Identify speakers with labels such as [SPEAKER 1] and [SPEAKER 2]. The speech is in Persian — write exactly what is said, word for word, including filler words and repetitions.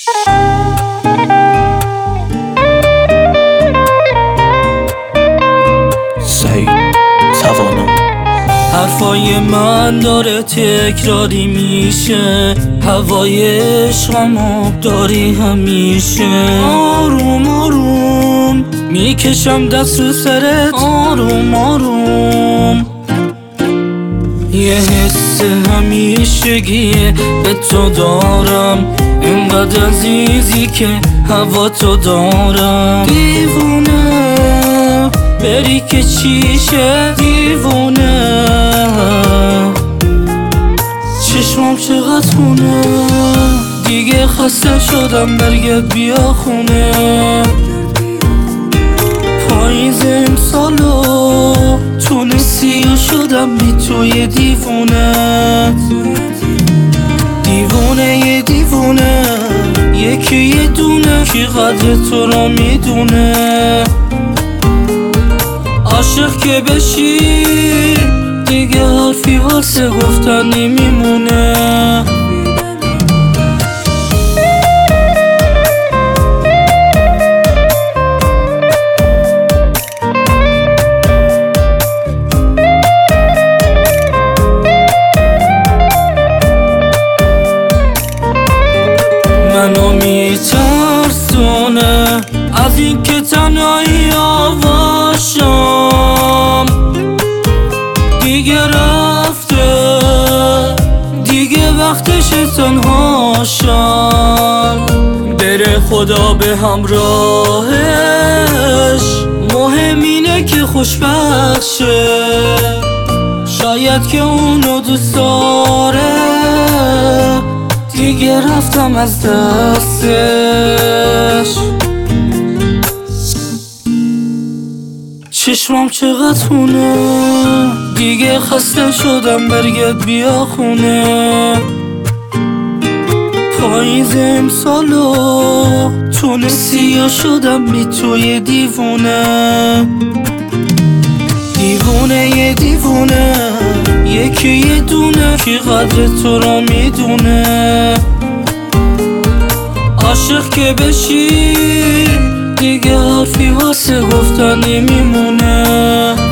[SPEAKER 1] سعید توانا.
[SPEAKER 2] حرفای من داره تکراری میشه، هوای عشقم داری همیشه. آروم آروم میکشم دست رو سرت، آروم آروم. یه حس همیشگیه به تو دارم، اینقدر عزیزی که هوا تو دارم. دیوونه بری که چیشه، دیوونه چشمام چقدر خونه، دیگه خسته شدم برگرد بیا خونه. پاییز امسالو تونستی و شدم بی توی دیوونه. دیوونه یه دیوونه، یکی یه دونه کی قدر تو را میدونه. عاشق که بشی دیگه حرفی واسه گفتن نمیمونه. منو میترسونه از این که تنهایی آواشم، دیگه رفته دیگه وقتش تنهاشم. بره خدا به همراهش، مهم اینه که خوشبخت شه. شاید که اونو دوست داره، دیگه رفتم از دستش. چشمام چقدر خونه، دیگه خسته شدم برگرد بیا خونه. پاییز امسالو تونستی و شدم بی توی دیوونه. دیوونه یه دیوونه، یکی یه دونه کی قدر تو را میدونه. عاشق که بشی دیگه حرفی واسه گفتن نمیمونه.